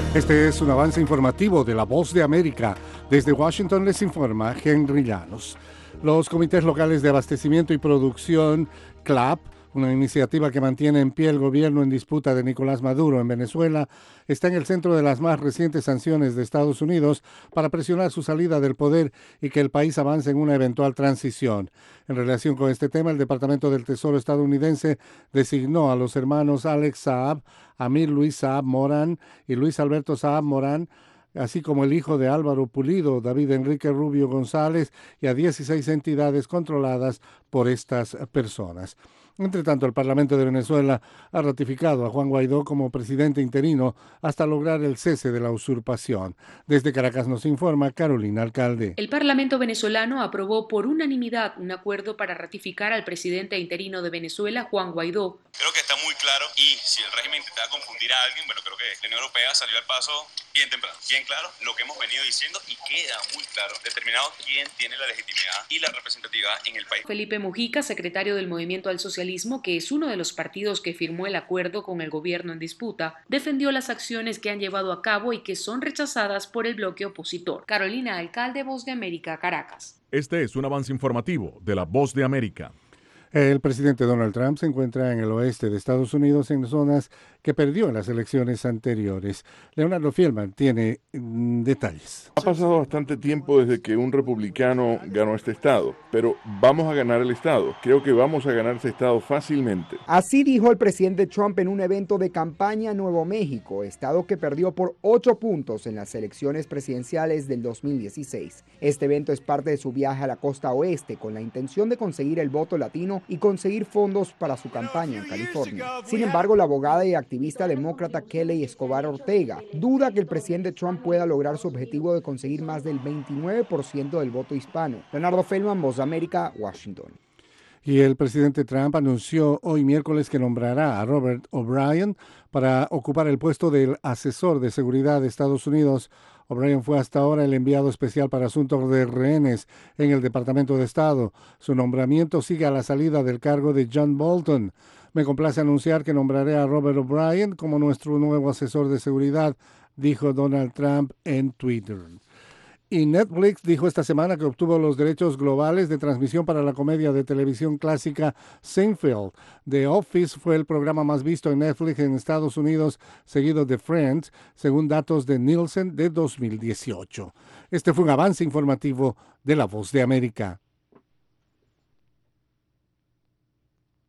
Este es un avance informativo de La Voz de América. Desde Washington les informa Henry Llanos. Los comités locales de abastecimiento y producción, CLAP, una iniciativa que mantiene en pie el gobierno en disputa de Nicolás Maduro en Venezuela, está en el centro de las más recientes sanciones de Estados Unidos para presionar su salida del poder y que el país avance en una eventual transición. En relación con este tema, el Departamento del Tesoro estadounidense designó a los hermanos Alex Saab, Amir Luis Saab Morán y Luis Alberto Saab Morán, así como el hijo de Álvaro Pulido, David Enrique Rubio González, y a 16 entidades controladas por estas personas. Entre tanto, el Parlamento de Venezuela ha ratificado a Juan Guaidó como presidente interino hasta lograr el cese de la usurpación. Desde Caracas nos informa Carolina Alcalde. El Parlamento venezolano aprobó por unanimidad un acuerdo para ratificar al presidente interino de Venezuela, Juan Guaidó. Creo que está muy claro, y si el régimen intentaba confundir a alguien, creo que la Unión Europea salió al paso bien temprano, bien claro lo que hemos venido diciendo, y queda muy claro, determinado quién tiene la legitimidad y la representatividad en el país. Felipe Mujica, secretario del Movimiento al Socialismo, que es uno de los partidos que firmó el acuerdo con el gobierno en disputa, defendió las acciones que han llevado a cabo y que son rechazadas por el bloque opositor. Carolina Alcalde, Voz de América, Caracas. Este es un avance informativo de La Voz de América. El presidente Donald Trump se encuentra en el oeste de Estados Unidos, en zonas que perdió en las elecciones anteriores. Leonardo Fielman tiene detalles. Ha pasado bastante tiempo desde que un republicano ganó este estado, pero vamos a ganar el estado. Creo que vamos a ganar este estado fácilmente. Así dijo el presidente Trump en un evento de campaña en Nuevo México, estado que perdió por 8 puntos en las elecciones presidenciales del 2016. Este evento es parte de su viaje a la costa oeste con la intención de conseguir el voto latino y conseguir fondos para su campaña en California. Sin embargo, la abogada y activista demócrata Kelly Escobar Ortega duda que el presidente Trump pueda lograr su objetivo de conseguir más del 29% del voto hispano. Leonardo Feldman, Voz de América, Washington. Y el presidente Trump anunció hoy miércoles que nombrará a Robert O'Brien para ocupar el puesto del asesor de seguridad de Estados Unidos. O'Brien fue hasta ahora el enviado especial para asuntos de rehenes en el Departamento de Estado. Su nombramiento sigue a la salida del cargo de John Bolton. Me complace anunciar que nombraré a Robert O'Brien como nuestro nuevo asesor de seguridad, dijo Donald Trump en Twitter. Y Netflix dijo esta semana que obtuvo los derechos globales de transmisión para la comedia de televisión clásica Seinfeld. The Office fue el programa más visto en Netflix en Estados Unidos, seguido de Friends, según datos de Nielsen de 2018. Este fue un avance informativo de La Voz de América.